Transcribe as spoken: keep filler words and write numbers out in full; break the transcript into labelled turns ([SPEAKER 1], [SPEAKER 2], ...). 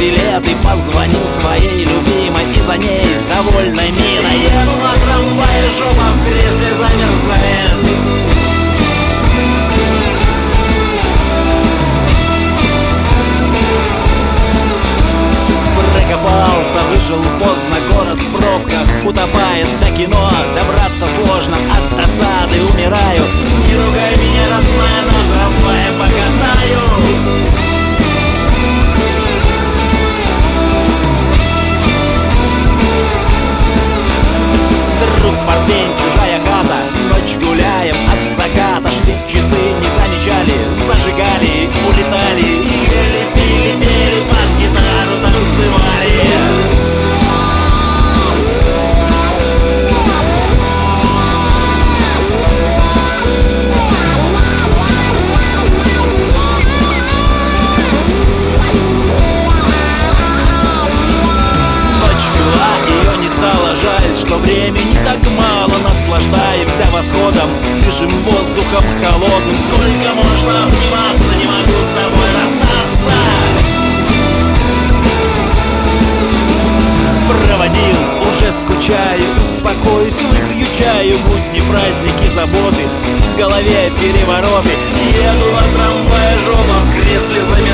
[SPEAKER 1] билеты, позвонил своей любимой и за ней с довольной миной
[SPEAKER 2] еду на трамвае, жопа в кресле замерзает.
[SPEAKER 1] Прокопался, вышел поздно, город в пробках утопает. До кино добраться сложно, от досады умираю.
[SPEAKER 2] Не ругай меня, родная, на трамвае покатаю.
[SPEAKER 1] Друг, портвейн, чужая хата, ночь гуляем от заката. Шли часы, не замечали, зажигали, улетали.
[SPEAKER 2] Ели, пили, пели, под гитару танцевали.
[SPEAKER 1] Жаль, что времени так мало, наслаждаемся восходом, дышим воздухом холодным.
[SPEAKER 2] Сколько можно обниматься, не могу с тобой расстаться.
[SPEAKER 1] Проводил, уже скучаю, успокоюсь, выпью чаю. Будни, праздники, заботы, в голове перевороты.
[SPEAKER 2] Еду на трамвае, жопа в кресле замерзает.